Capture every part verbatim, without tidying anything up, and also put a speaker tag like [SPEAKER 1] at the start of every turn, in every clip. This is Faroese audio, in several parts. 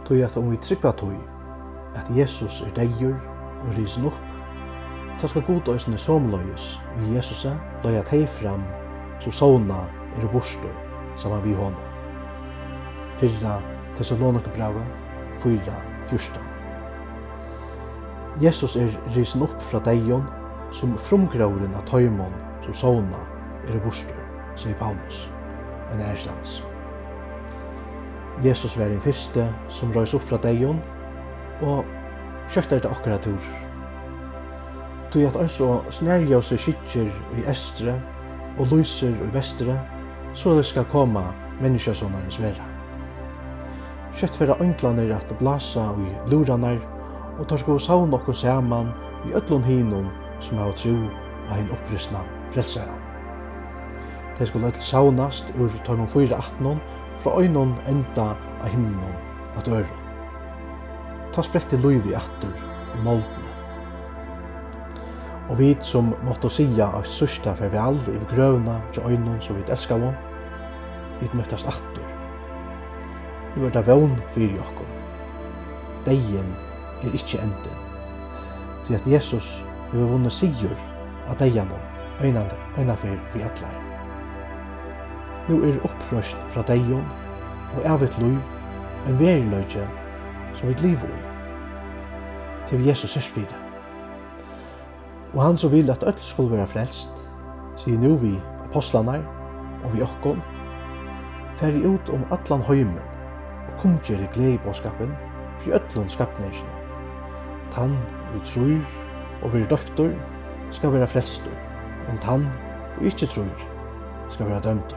[SPEAKER 1] Tog at om vi tryggva tog at Jesus er deigur og risen opp, ta skal god òsne somløyes vi Jesus løya teg fram som sovna er og bostor saman vi honom. Fyrra Thessalonikerbrevet fyra fjorton. Jesus er risen opp fra deion som frumgrauren av tøymon som sovna er og bostor, sier Paulus, en ærslands. Jesus var den første som røys opp fra deion, og kjøtt er det akkurat tur. Tog at altså snærjøse skikker i estre og lyser i vestre, så det skal komme menneskesånarens vera. Kjøtt vera øntlaner at blasa i luranar, og tar sko saun okkur saman i öllun hinum som har tro av hin opprystna frelsaran. De skulle öll saunast ur tøymon fyra atnon fra øynon enda av himmelon at øron. Ta spretti luivi attur i moldene. Og vi som måtte sia av sørsta farvel i grøvna til øynon som vi elskar om, vi møttast attur. Nu er det vogn fyrir okkom. Deien er ikkje enden. Til at Jesus vil vunne sigur av deianon, øyna fyrir for allar. Nu er opprørst fra deion og av et liv, en veriløgje som vi lever i, til Jesus er fire. Og han som vil at øll skulle være frelst, sier nu vi apostlanar og vi okkon, færre ut om atlan høymen og kumgjere gledebåskapen fri øllun skapningsne. Tann vi tror og vi døftor skal være frelstor, men tann og ikkje tror skal være dømtor.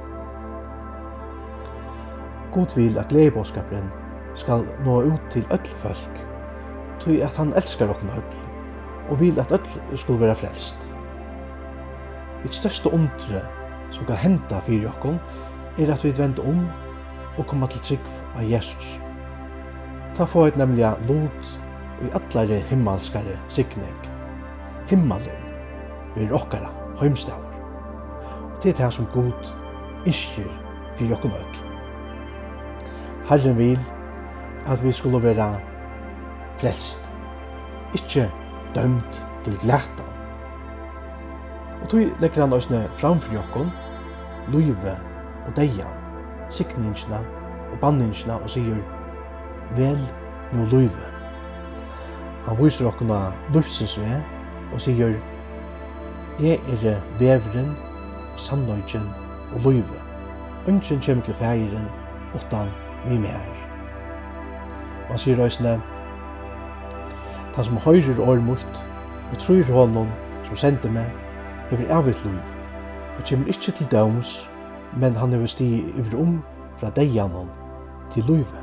[SPEAKER 1] God vil at gledebåskapen skal nå ut til öll folk, tog at han elskar okkur öll, og vil at öll skulle være frelst. Det største undre som kan henta fyrir okkur er at vi vender om og kommer til trygg av Jesus. Ta få et nemlig lot og i allare himmelskare sikning. Himmelen blir okkara heimstavur. Og det er det som God innskjer fyrir okkur öll. Herren vil at vi skulle være frelst, ikkje dømt til gleta. Og tog legger han òsne framfor jokkon, luive og deian, sikningsna og banningsna og sier, vel no luive. Han viser okkon av lufsens ve og sier, jeg er veveren, sannløgjen og luive. Ønsken kjem til feiren, utan vi mer. Og han sier òsne, han som høyrer årmot og tror honom som sendte meg, hever evigt liv, og kommer ikkje til døms, men han hever stig over om fra deianon til livet.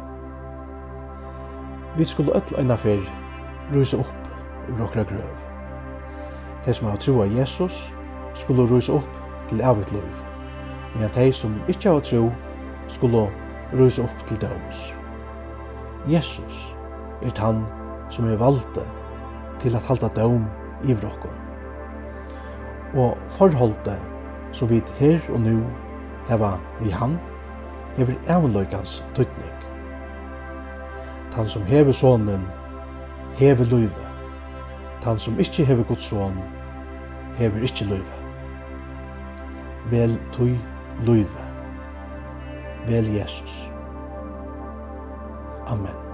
[SPEAKER 1] Vi skulle øll øyna fyr ruse opp ur okra grøv. De som har tro av Jesus skulle ruse opp til evigt liv, men de som ikkje har tro skulle ruse opp til døms. Jesus er han som er valgte til at halda døm i vrokkom. Og forholdet som vi her og nu heva vi han, hever avløykans tøytning. Han som hever sonen, hever løyve. Han som ikkje hever Guds son, hever ikkje løyve. Vel tøy løyve. Vel Jesus. Amen.